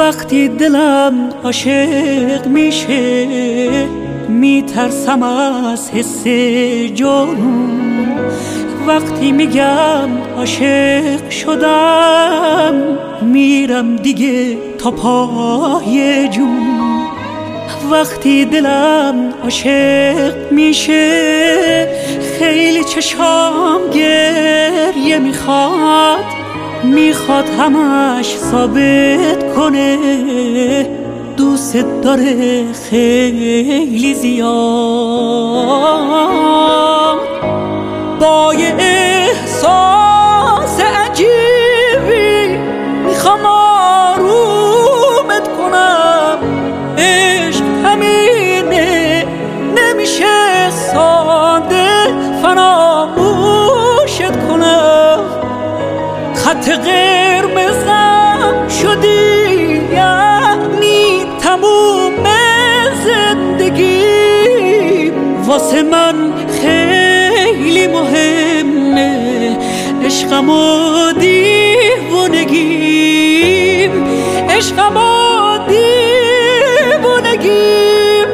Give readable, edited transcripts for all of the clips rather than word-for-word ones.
وقتی دلم عاشق میشه میترسم از حس جنون. وقتی میگم عاشق شدم میرم دیگه تا پای جون. وقتی دلم عاشق میشه خیلی چشام گریه میخواد همش ثابت کنه دوست داره خیلی زیاد. با یه احساس عجیبی میخوام آرومت کنم. عشق همینه نمیشه ساده فراموشت کنم. خط قرمزم شدی یعنی تموم زندگی. واسه من خیلی مهمه عشقم و دیوونگیم، عشقم و دیوونگیم.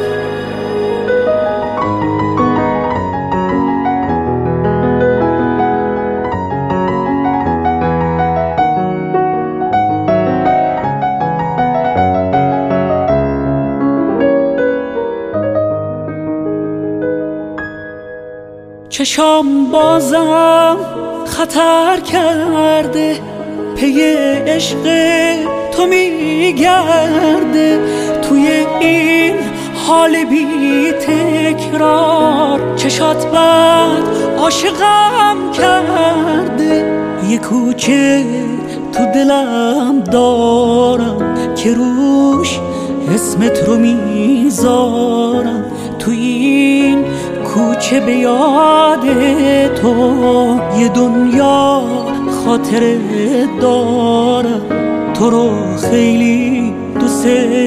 چشام بازم خطر کرده پی عشق تو میگرده. توی این حال بی تکرار چشات بد عاشقم کرده. یه کوچه تو دلم دارم که روش اسمت رو میذارم. تو این کوچه به یاد تو یه دنیا خاطره دارم. تو رو خیلی دوست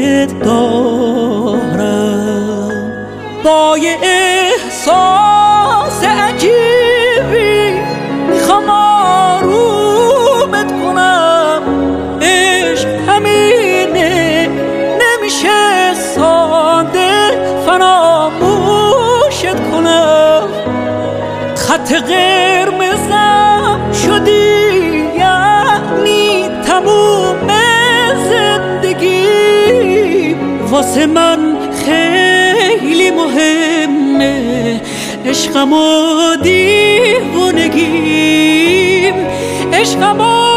دارم. با یه احساس عجیبی میخوام آرومت کنم. عشق همینه نمیشه ساده فراموشت کنم. خط قرمزم شدی یعنی تموم زندگی. واسه من خیلی مهمه عشقم و دیوونگیم، عشقم و